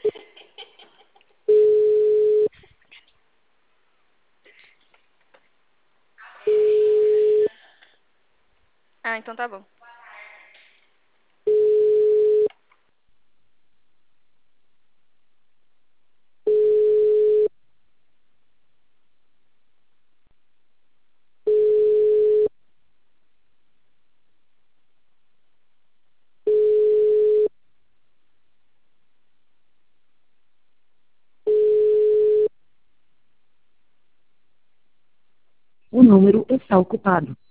Ah, então tá bom. O número está ocupado.